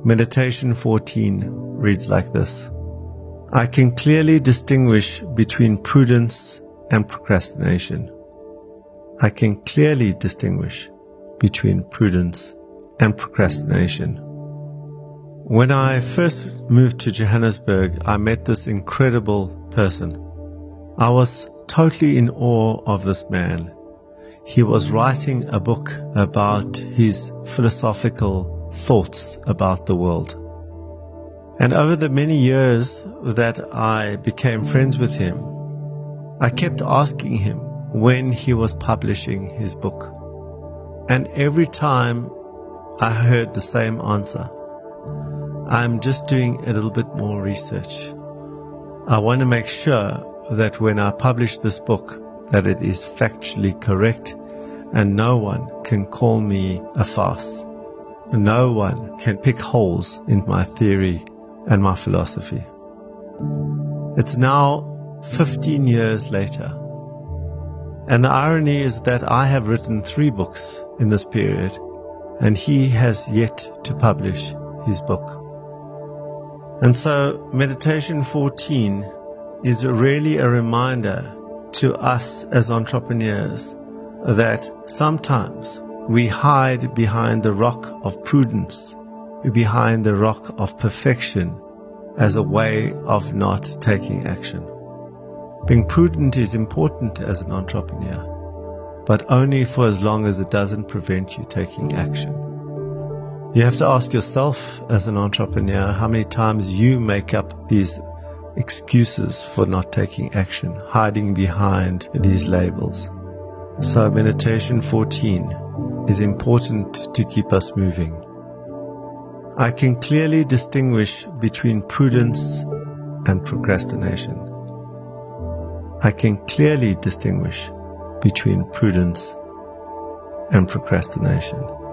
Meditation 14 reads like this. I can clearly distinguish between prudence and procrastination. I can clearly distinguish between prudence and procrastination. When I first moved to Johannesburg, I met this incredible person. I was totally in awe of this man. He was writing a book about his philosophical thoughts about the world. And over the many years that I became friends with him, I kept asking him when he was publishing his book. And every time I heard the same answer. I'm just doing a little bit more research. I want to make sure that when I publish this book, that it is factually correct and no one can call me a farce. No one can pick holes in my theory and my philosophy. It's now 15 years later. And the irony is that I have written 3 books in this period, and he has yet to publish his book. And so Meditation 14 is really a reminder to us as entrepreneurs that sometimes we hide behind the rock of prudence, behind the rock of perfection as a way of not taking action. Being prudent is important as an entrepreneur, but only for as long as it doesn't prevent you taking action. You have to ask yourself as an entrepreneur how many times you make up these excuses for not taking action, hiding behind these labels. So Meditation 14 is important to keep us moving. I can clearly distinguish between prudence and procrastination. I can clearly distinguish between prudence and procrastination.